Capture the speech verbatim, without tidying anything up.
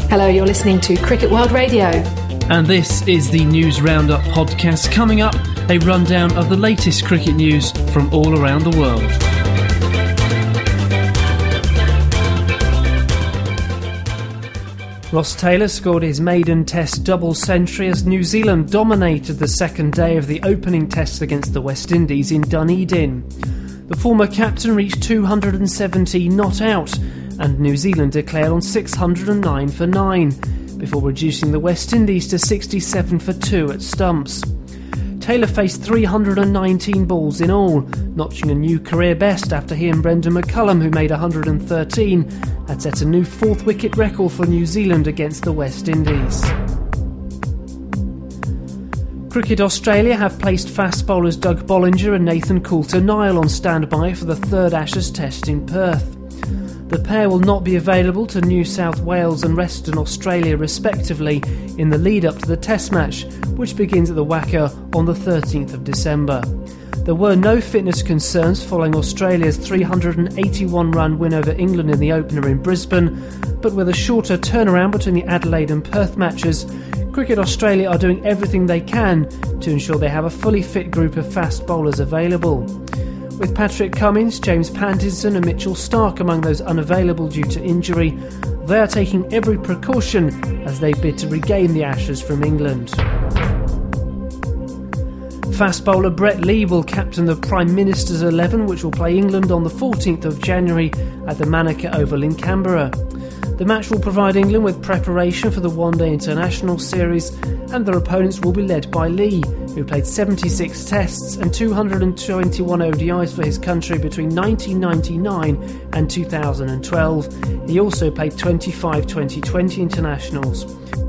Hello, you're listening to Cricket World Radio. And this is the News Roundup podcast. Coming up, a rundown of the latest cricket news from all around the world. Ross Taylor scored his maiden Test double century as New Zealand dominated the second day of the opening Test against the West Indies in Dunedin. The former captain reached two hundred seventy not out, and New Zealand declared on six hundred nine for nine, before reducing the West Indies to sixty-seven for two at stumps. Taylor faced three hundred nineteen balls in all, notching a new career best after he and Brendan McCullum, who made one hundred thirteen, had set a new fourth wicket record for New Zealand against the West Indies. Cricket Australia have placed fast bowlers Doug Bollinger and Nathan Coulter-Nile on standby for the third Ashes Test in Perth. The pair will not be available to New South Wales and Western Australia respectively in the lead-up to the Test match, which begins at the WACA on the thirteenth of December. There were no fitness concerns following Australia's three hundred eighty-one run win over England in the opener in Brisbane, but with a shorter turnaround between the Adelaide and Perth matches, Cricket Australia are doing everything they can to ensure they have a fully fit group of fast bowlers available. With Patrick Cummins, James Pattinson and Mitchell Starc among those unavailable due to injury, they are taking every precaution as they bid to regain the Ashes from England. Fast bowler Brett Lee will captain the Prime Minister's eleven, which will play England on the fourteenth of January at the Manuka Oval in Canberra. The match will provide England with preparation for the one-day international series, and their opponents will be led by Lee, who played seventy-six tests and two hundred twenty-one O D Is for his country between nineteen ninety-nine and two thousand twelve. He also played twenty-five twenty twenty internationals.